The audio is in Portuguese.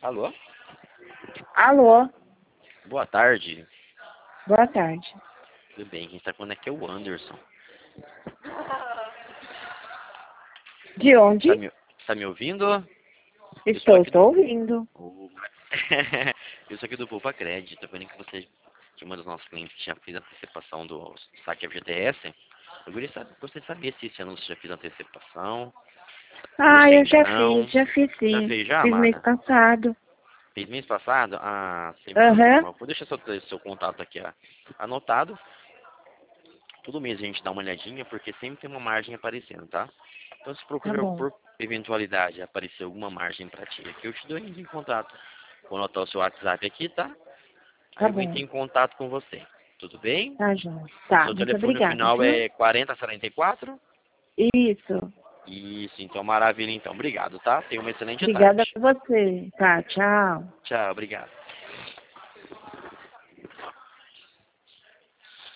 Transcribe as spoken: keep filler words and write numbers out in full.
Alô? Alô, Boa tarde. boa tarde. Tudo bem? Quem está falando aqui é o Anderson. De onde? Tá me, tá me ouvindo? Estou, aqui do... estou ouvindo. Oh. Eu sou aqui do Poupa Crédito. Tô vendo que você, que uma dos nossos clientes que já fez a antecipação do saque F G T S. Eu gostaria de saber, gostaria de saber se esse ano você já fez a antecipação. Ah, eu Ainda já não. fiz, já fiz Já sim. fez já, Fiz mês amada? passado. Fez mês passado? Ah, sem Aham, problema. Vou deixar seu, seu contato aqui ó, anotado. Todo mês a gente dá uma olhadinha, porque sempre tem uma margem aparecendo, tá? Então se tá procura bom. por eventualidade aparecer alguma margem pra ti aqui, eu te dou ainda em contato. Vou anotar o seu WhatsApp aqui, tá? Aí Tá eu vou entrar bom. em contato com você. Tudo bem? Tá, João. O Tá, seu muito telefone obrigada, final viu? é quarenta quarenta e quatro? Isso. Isso, então maravilha então. Obrigado, tá? Tenha uma excelente Obrigada tarde. a você. Tá, tchau. Tchau, obrigado.